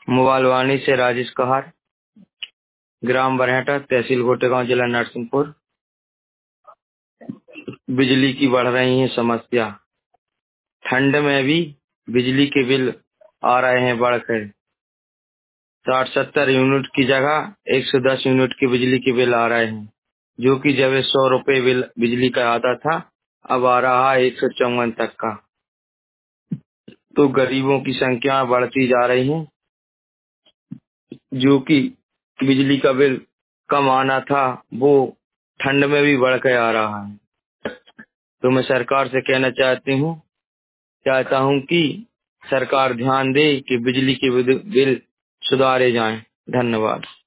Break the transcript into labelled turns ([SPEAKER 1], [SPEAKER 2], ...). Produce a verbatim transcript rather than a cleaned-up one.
[SPEAKER 1] Mobile वाणी से राजेश कहार, ग्राम बरहेटा, तहसील गोटेगांव, जिला नरसिंहपुर। बिजली की बढ़ रही है समस्या। ठंड में भी बिजली के बिल आ रहे हैं बढ़कर। साठ सत्तर यूनिट की जगह एक सौ दस यूनिट के बिजली के बिल आ रहे हैं, जो कि जब सौ रुपए बिल बिजली का आता था, अब आ रहा है एक सौ चौवन तक का। तो गरीबों की संख्या बढ़ती जा रही है, जो कि बिजली का बिल कम आना था वो ठंड में भी बढ़ के आ रहा है। तो मैं सरकार से कहना चाहती हूँ चाहता हूँ कि सरकार ध्यान दे कि बिजली के बिल सुधारे जाएं। धन्यवाद।